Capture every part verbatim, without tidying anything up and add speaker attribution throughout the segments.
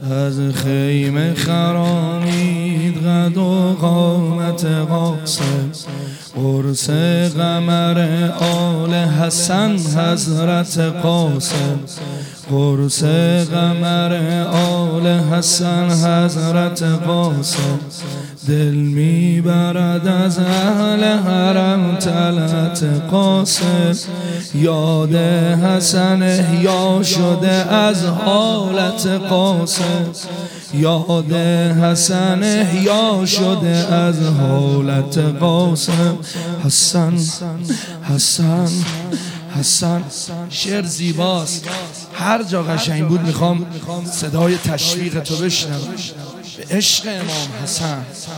Speaker 1: از خیمه خرامید قد و قامت قاسم، قرص قمر آل حسن حضرت قاسم، قرص قمر آل حسن حضرت قاسم. دل میبرد از اهل حرم طلعت قاسم، یاد حسن احیا شده از حالت قاسم، یاد حسن احیا شده از حالت قاسم. حسن حسن حسن. شعر زیباست، هر جا قشنگ بود میخوام صدای تشویق تو بشنم به عشق امام حسن.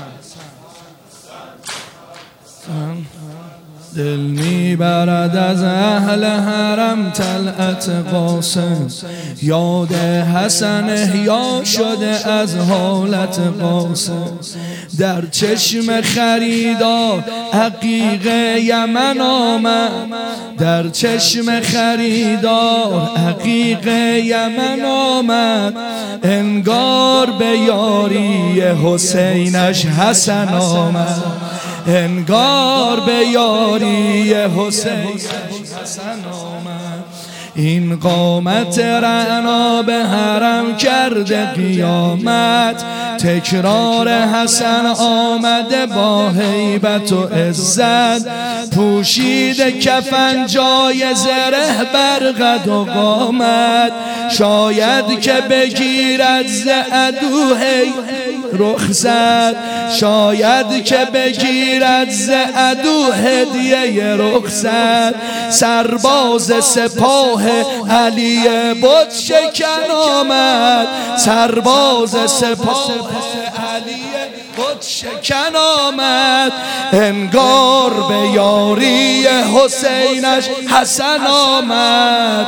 Speaker 1: دل میبرد از اهل حرم طلعت قاسم، یاد حسن احیا شده از حالت قاسم. در چشم خریدار عقیق یمن آمد، در چشم خریدار عقیق یمن آمد، انگار به یاری حسینش حسن آمد، انگار به یاری حسین حسن آمد. این قامت رعنا به حرم کرده قیامت، تکرار حسن آمده با هیبت و عزت، پوشیده کفن جای زره بر قد و قامت، شاید که بگیرد ز عدو رخصت، شاید که بگیرد ز عدو هدیه رخصت. سرباز سپاه علی بت شکن آمد، سرباز سپاه علی بت شکن آمد، انگار به یاری حسینش حسن آمد.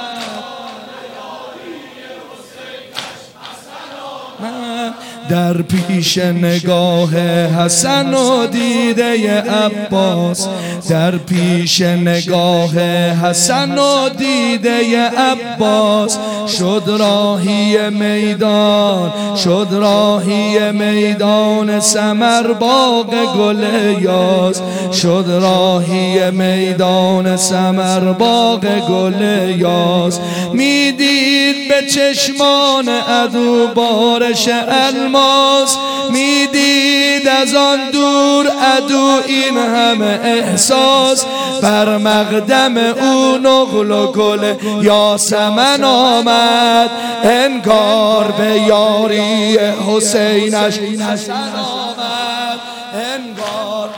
Speaker 1: در پیش نگاه حسن و دیده عباس، در پیش نگاه حسن و دیده عباس، شد راهی میدان، شد راهی میدان ثمر باغ گل یاس، شد راهی میدان ثمر باغ گل یاس. میدید به چشمان عدو بارش الماس، میدید از آن دور عدو این همه احساس، بر مقدم او نقل و گل یاسمن آمد، انگار به یاری حسینش حسن آمد، انگار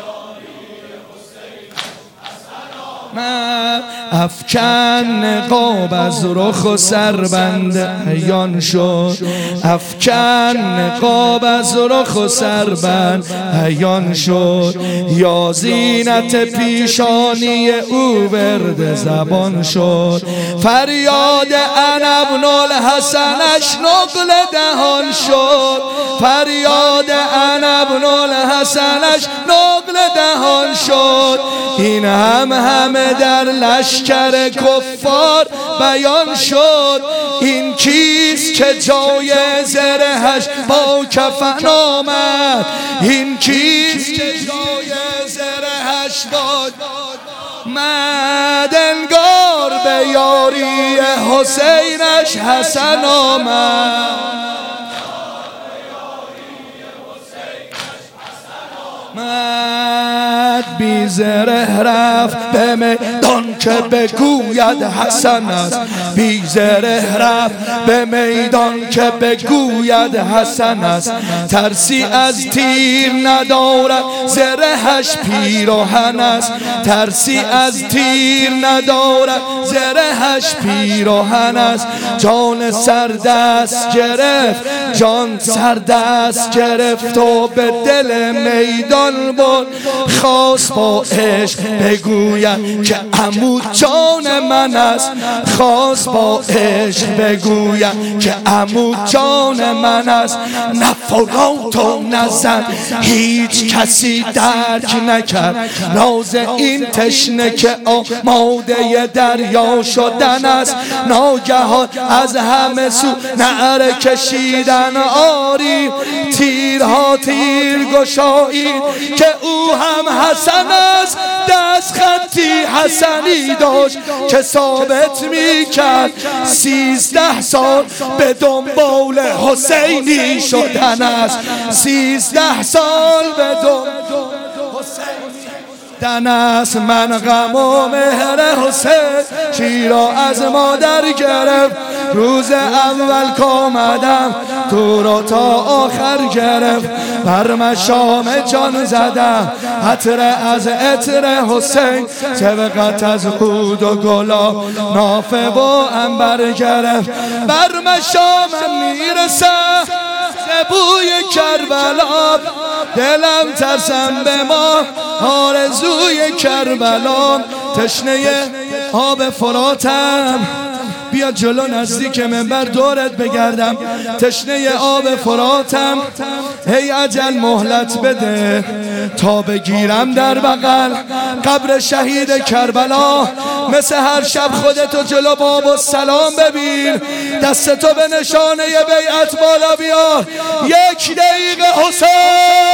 Speaker 1: افکن نقاب از رخ و سربند عیان شد، افکن نقاب از رخ و سربند عیان شد، یا زینت پیشانی او ورد زبان شد، فریاد انا ابن الحسنش نقل دهان شد، فریاد انا ابن الحسنش نقل دهان شد. این هم همه در لشکر کفار بیان شد، این کیست که جای زرهش با کفن آمد، این کیست که جای زرهش با آمد، انگار به یاری حسینش حسن آمد. بی زره رفت به میدان که بگوید حسن است، بی زره رفت به میدان که بگوید حسن است، ترسی از تیر ندارد زرهش پیراهن است، ترسی از تیر ندارد زرهش پیراهن است. جان سردست گرفت، جان سردست گرفت و به دل میدان بود، خواست با عشق بگوید که عمو جان من است، خواست با عشق بگویم که عمو جان من است، نه فولاد و نه زن هیچ کسی درک نکرد راز این تشنه که آماده دریا شدن است. ناگهان از همه سو نعره کشیدن آری، تیرها تیر گشایی که او هم حسن است. دست خطی حسنی داشت که ثابت می کرد سیزده سال به دنبال حسینی شدن است. سیزده سال به دنبال دن است. من غم و مهر حسین چی را از مادر گرفت، روز اول کامدم تو را تا آخر گرفت. بر مشام جان زدم عطر از عطر حسین، سبقت از عود و گلا نافه و عنبر گرفت. بر مشامم میرسم بوی کربلا، دلم ترسم به ما آرزوی کربلا. تشنه آب فراتم، بیا جلو نزدیک منبر دورت بگردم. تشنه آب فراتم، هی اجل مهلت بده تا بگیرم در بغل قبر شهید کربلا. مثل هر شب خودتو جلو باب و سلام ببین، دستتو به نشانه بیعت بالا بیار. یک دقیقه حسین